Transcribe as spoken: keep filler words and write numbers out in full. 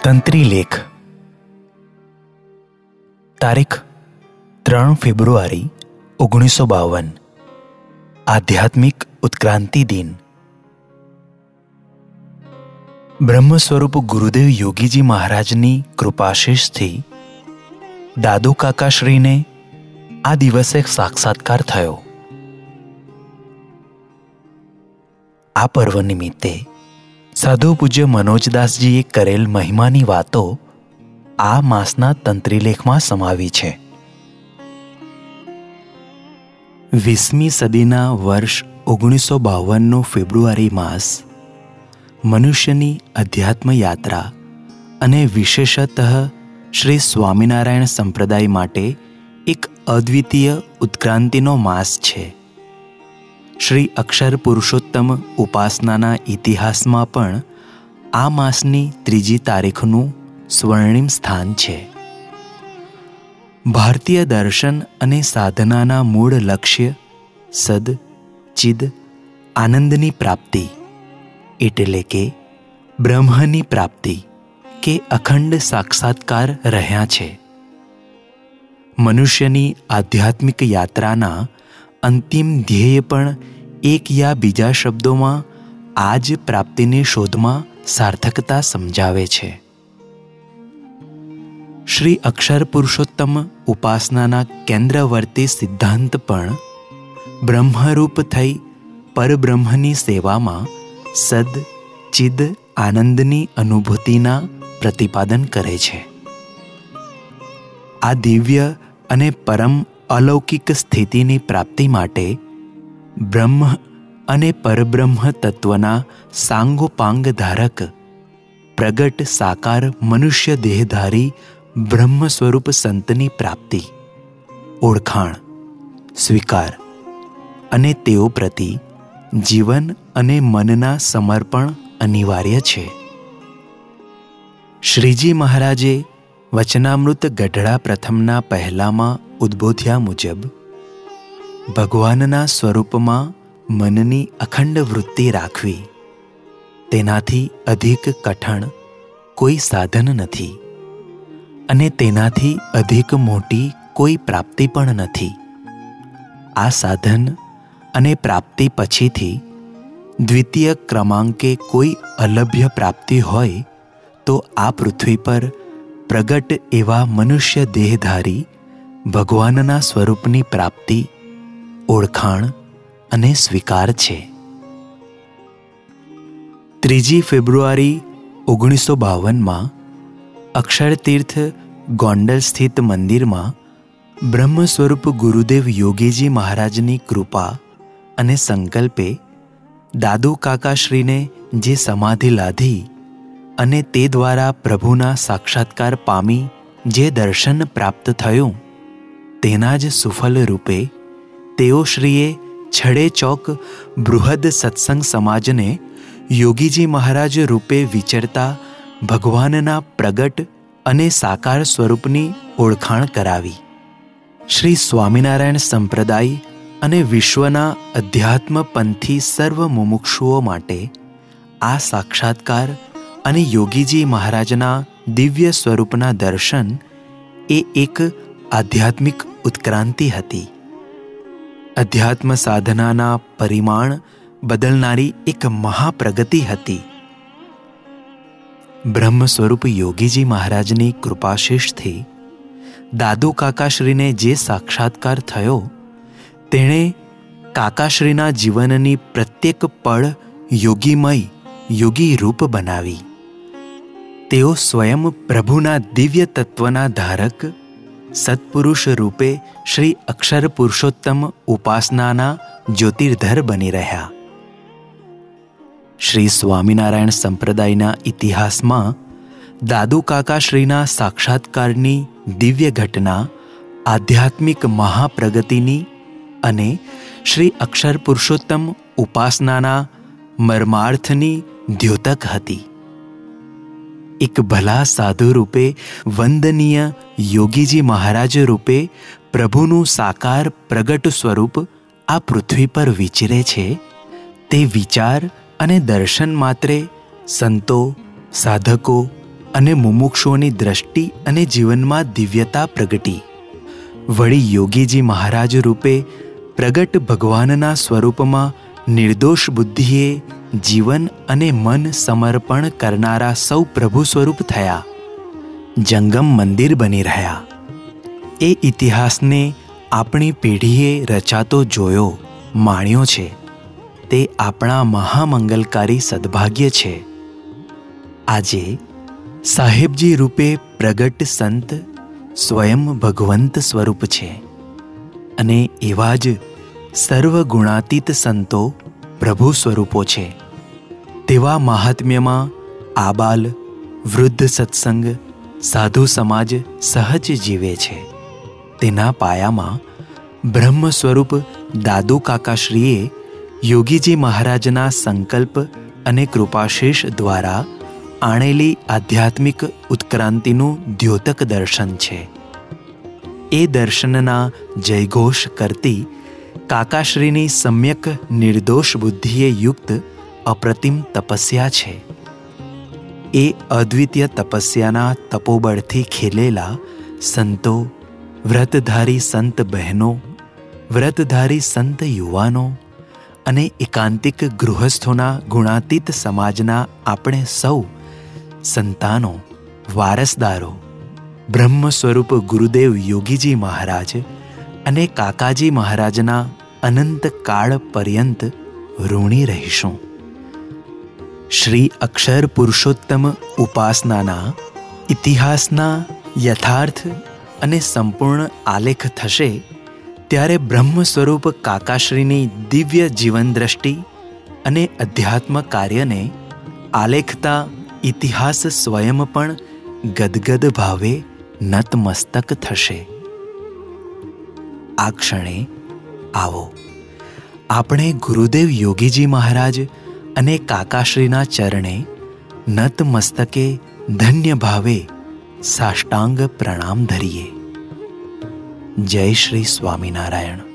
તંત્રી લેખ તારીખ ત્રણ ફેબ્રુઆરી ઓગણીસો બાવન આધ્યાત્મિક ઉત્ક્રાંતિ દિન. બ્રહ્મ સ્વરૂપ ગુરુદેવ યોગીજી મહારાજની કૃપાશીષથી દાદુ કાકાશ્રીને આ દિવસે સાક્ષાત્કાર થયો. આ પર્વ નિમિત્તે સાધુ પૂજ્ય મનોજદાસજીએ કરેલ મહિમાની વાતો આ માસના તંત્રીલેખમાં સમાવી છે. વીસમી સદીના વર્ષ ઓગણીસો બાવનનો ફેબ્રુઆરી માસ મનુષ્યની અધ્યાત્મ યાત્રા અને વિશેષતઃ શ્રી સ્વામિનારાયણ સંપ્રદાય માટે એક અદ્વિતીય ઉત્ક્રાંતિનો માસ છે. શ્રી અક્ષર પુરુષોત્તમ ઉપાસનાના ઇતિહાસમાં પણ આ માસની ત્રીજી તારીખનું સ્વર્ણિમ સ્થાન છે. ભારતીય દર્શન અને સાધનાના મૂળ લક્ષ્ય સદ ચિદ આનંદની પ્રાપ્તિ એટલે કે બ્રહ્મની પ્રાપ્તિ કે અખંડ સાક્ષાત્કાર રહ્યા છે. મનુષ્યની આધ્યાત્મિક યાત્રાના અંતિમ ધ્યેય પણ એક યા બીજા શબ્દોમાં આ જ પ્રાપ્તિની શોધમાં સાર્થકતા સમજાવે છે. શ્રી અક્ષર પુરુષોત્તમ ઉપાસનાના કેન્દ્રવર્તી સિદ્ધાંત પણ બ્રહ્મરૂપ થઈ પરબ્રહ્મની સેવામાં સદ ચિદ આનંદની અનુભૂતિના પ્રતિપાદન કરે છે. આ દિવ્ય અને પરમ અલૌકિક સ્થિતિની પ્રાપ્તિ માટે બ્રહ્મ અને પરબ્રહ્મ તત્વના સાંગોપાંગ ધારક પ્રગટ સાકાર મનુષ્ય દેહધારી બ્રહ્મ સ્વરૂપ સંતની પ્રાપ્તિ, ઓળખાણ, સ્વીકાર અને તેઓ પ્રતિ જીવન અને મનના સમર્પણ અનિવાર્ય છે. શ્રીજી મહારાજે વચનામૃત ગઢડા પ્રથમના પહેલામાં ઉદ્બોધ્યા મુજબ ભગવાનના સ્વરૂપમાં મનની અખંડ વૃત્તિ રાખવી તેનાથી અધિક કઠણ કોઈ સાધન નથી અને તેનાથી અધિક મોટી કોઈ પ્રાપ્તિ પણ નથી. આ સાધન અને પ્રાપ્તિ પછીથી દ્વિતીય ક્રમાંકે કોઈ અલભ્ય પ્રાપ્તિ હોય તો આ પૃથ્વી પર પ્રગટ એવા મનુષ્ય દેહધારી ભગવાનના સ્વરૂપની પ્રાપ્તિ, ઓળખાણ અને સ્વીકાર છે. ત્રીજી ફેબ્રુઆરી ઓગણીસો બાવનમાં અક્ષરતીર્થ ગોંડલ સ્થિત મંદિરમાં બ્રહ્મ સ્વરૂપ ગુરુદેવ યોગીજી મહારાજની કૃપા અને સંકલ્પે દાદુ કાકાશ્રીને જે સમાધિ લાધી અને તે દ્વારા પ્રભુના સાક્ષાત્કાર પામી જે દર્શન પ્રાપ્ત થયું તેના જ સુફલ રૂપે તેઓ શ્રીએ છડે ચોક બૃહદ સત્સંગ સમાજને યોગીજી મહારાજ રૂપે વિચરતા ભગવાનના પ્રગટ અને સાકાર સ્વરૂપની ઓળખાણ કરાવી. શ્રી સ્વામિનારાયણ સંપ્રદાય અને વિશ્વના અધ્યાત્મપંથી સર્વ મુમુક્ષુઓ માટે આ સાક્ષાત્કાર અને યોગીજી મહારાજના દિવ્ય સ્વરૂપના દર્શન એ એક આધ્યાત્મિક ઉત્ક્રાંતિ હતી. અધ્યાત્મ સાધનાના પરિમાણ બદલનારી એક મહાપ્રગતિ હતી. બ્રહ્મ સ્વરૂપ યોગીજી મહારાજની કૃપાશીષથી દાદુ કાકાશ્રીને જે સાક્ષાત્કાર થયો તેણે કાકાશ્રીના જીવનની પ્રત્યેક પળ યોગીમય યોગી રૂપ બનાવી. તેઓ સ્વયં પ્રભુના દિવ્ય તત્વના ધારક સત્પુરુષ રૂપે શ્રી અક્ષર પુરુષોત્તમ ઉપાસનાના જ્યોતિર્ધર બની રહ્યા. શ્રી સ્વામિનારાયણ સંપ્રદાયના ઇતિહાસમાં દાદુ કાકાશ્રીના સાક્ષાત્કારની દિવ્ય ઘટના આધ્યાત્મિક મહાપ્રગતિની અને શ્રી અક્ષર પુરુષોત્તમ ઉપાસનાના મર્માર્થની દ્યોતક હતી. એક ભલા સાધુ રૂપે વંદનીય યોગીજી મહારાજ રૂપે પ્રભુનું સાકાર પ્રગટ સ્વરૂપ આ પૃથ્વી પર વિચરે છે તે વિચાર અને દર્શન માત્રે સંતો, સાધકો અને મુમુક્ષુઓની દ્રષ્ટિ અને જીવનમાં દિવ્યતા પ્રગટી. વળી યોગીજી મહારાજ રૂપે પ્રગટ ભગવાનના સ્વરૂપમાં નિર્દોષ બુદ્ધિએ જીવન અને મન સમર્પણ કરનારા સૌ પ્રભુ સ્વરૂપ થયા, જંગમ મંદિર બની રહ્યા. એ ઇતિહાસને આપણી પેઢીએ રચાતો જોયો, માણ્યો છે. તે આપણા મહામંગલકારી સદભાગ્ય છે. આજે સાહેબજી રૂપે પ્રગટ સંત સ્વયં ભગવંત સ્વરૂપ છે, અને એવા જ સર્વગુણાતીત સંતો પ્રભુ સ્વરૂપો છે. તેવા મહાત્મ્યમાં આબાલ વૃદ્ધ સત્સંગ સાધુ સમાજ સહજ જીવે છે. તેના પાયામાં બ્રહ્મ સ્વરૂપ દાદુ કાકાશ્રીએ યોગીજી મહારાજના સંકલ્પ અને કૃપાશીષ દ્વારા આણેલી આધ્યાત્મિક ઉત્ક્રાંતિનું દ્યોતક દર્શન છે. એ દર્શનના જયઘોષ કરતી કાકાશ્રીની સમ્યક નિર્દોષ બુદ્ધિએ યુક્ત અપ્રતિમ તપસ્યા છે. એ અદ્વિતીય તપસ્યાના તપોબળથી ખીલેલા સંતો, વ્રતધારી સંત બહેનો, વ્રતધારી સંત યુવાનો અને એકાંતિક ગૃહસ્થોના ગુણાતીત સમાજના આપણે સૌ સંતાનો, વારસદારો બ્રહ્મ સ્વરૂપ ગુરુદેવ યોગીજી મહારાજ અને કાકાજી મહારાજના અનંત કાળ પર્યંત ઋણી રહીશું. શ્રી અક્ષર પુરુષોત્તમ ઉપાસનાના ઇતિહાસના યથાર્થ અને સંપૂર્ણ આલેખ થશે ત્યારે બ્રહ્મ સ્વરૂપ કાકાશ્રીની દિવ્ય જીવન દ્રષ્ટિ અને અધ્યાત્મ કાર્યને આલેખતા ઇતિહાસ સ્વયં પણ ગદગદ ભાવે નતમસ્તક થશે. આ ક્ષણે આવો આપણે ગુરુદેવ યોગીજી મહારાજ અને કાકાશ્રીના ચરણે નતમસ્તકે ધન્ય ભાવે સાષ્ટાંગ પ્રણામ ધરીએ. જય શ્રી સ્વામિનારાયણ.